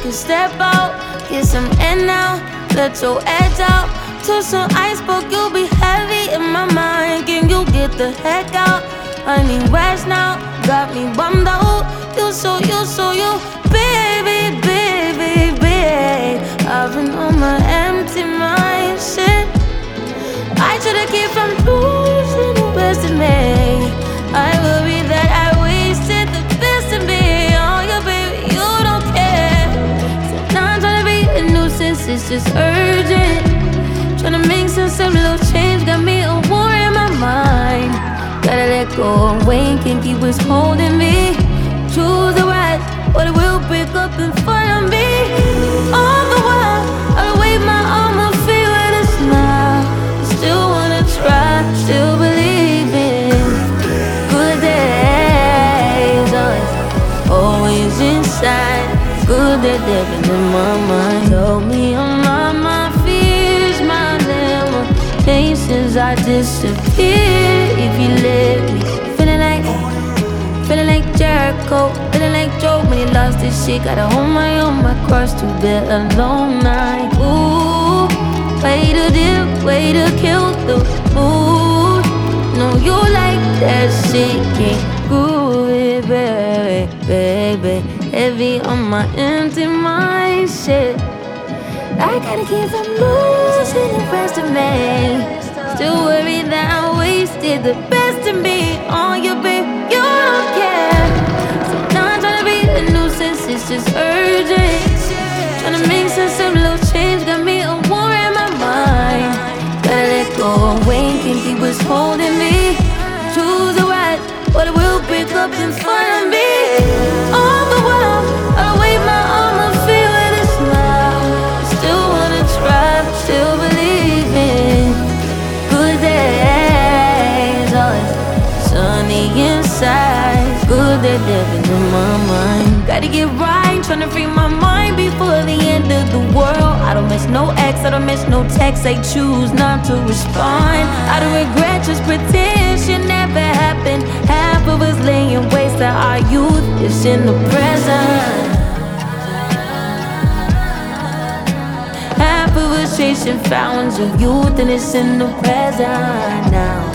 can step out, get some air now, let your edge out. To some iceberg, you'll be heavy in my mind. Can you get the heck out? I need rest now, got me bummed out. You, baby, baby, baby. I've been on my empty mind, shit. I should've kept from losing the best in me. I worry that I wasted the best in me. Oh, yeah, baby, you don't care. So now I'm tryna be a nuisance, it's just urgent. Tryna make sense of little change, got me a war in my mind. Gotta let go away, can't keep what's holding me. Choose the right, but it will break up in front of me. All the while, I'll wave my arm and feel with a smile. Still wanna try, still believe in good days. Always inside, good that they've been in my mind. Told me I'm on my fears, my limitations. I disappear if you let me. Feeling like Jericho, feeling like Joe when he lost his shit. Gotta hold my own, my cross to bear a long night. Ooh, way to dip, way to kill the mood. No, you like that shit, can't groove it, baby, baby. Heavy on my empty mind, shit. I gotta keep from losing the rest of me. Still worry that I wasted the best in me. On your baby, you don't care. So now I'm tryna be a nuisance, it's just urgent. Tryna make sense of little change, got me a war in my mind. Gotta let go away, can't keep what's holding me. Choose the right, but it will break up in front of me. All the while, I'll wave my arm and feel with a smile. Still wanna try, still believe in good days. Always sunny inside, good that they've been in my mind. Gotta get right, tryna free my mind before the end of the world. I don't miss no ex, I don't miss no text. I choose not to respond. I don't regret, just pretend shit never happened. Half of us laying waste to our youth is in the present. Half of us chasing fountains of youth and it's in the present now.